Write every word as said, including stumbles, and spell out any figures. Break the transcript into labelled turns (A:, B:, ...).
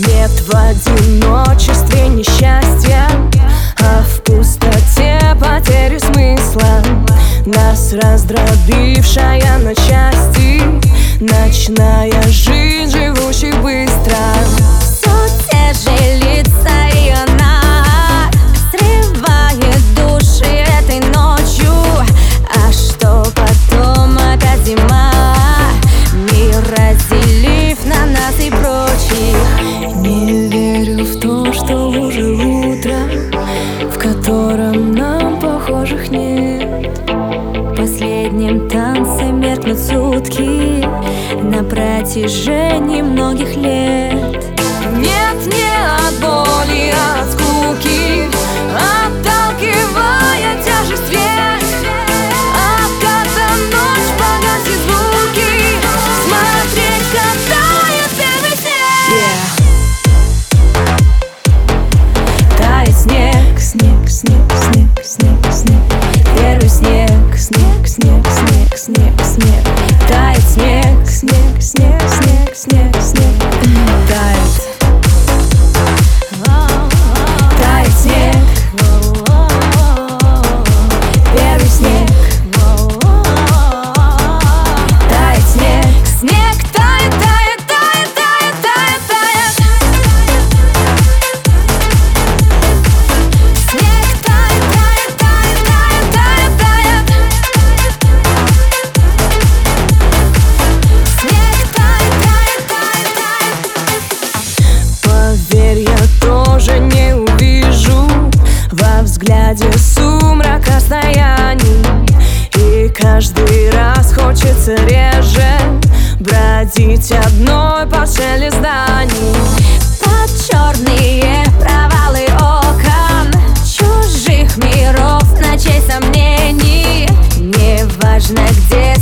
A: Нет в одиночестве несчастья, а в пустоте потери смысла. Нас раздробившая на части ночная жизнь живущих быстро.
B: Все те же лица, и она срывает души этой ночью. А что потом? Опять зима, мир разделив на нас и прочих.
A: Не верю в то, что уже утро, в котором нам похожих нет.
B: В последнем танце меркнут сутки на протяжении многих лет.
A: Нет, не от боли, а от скуки, отталкивая тяжесть век. А когда ночь погасит звуки, смотреть, как тает первый снег. Yeah. Тает снег, снег, снег, снег, снег, снег. Первый снег, снег, снег, снег, снег, снег. Тает снег, снег, снег, снег, снег, снег. Тает. Тает снег. Первый снег. Тает снег. Снег тает, тает, тает, тает, тает, тает. Снег тает, тает, тает, тает, тает, тает. Снег тает, тает, тает, тает. Поверь, я тоже не увижу во взгляде сумрак расстояний. И каждый раз хочется реже бродить одной по шелест зданий.
B: Под черные провалы окон чужих миров, ночей сомнений. Неважно, где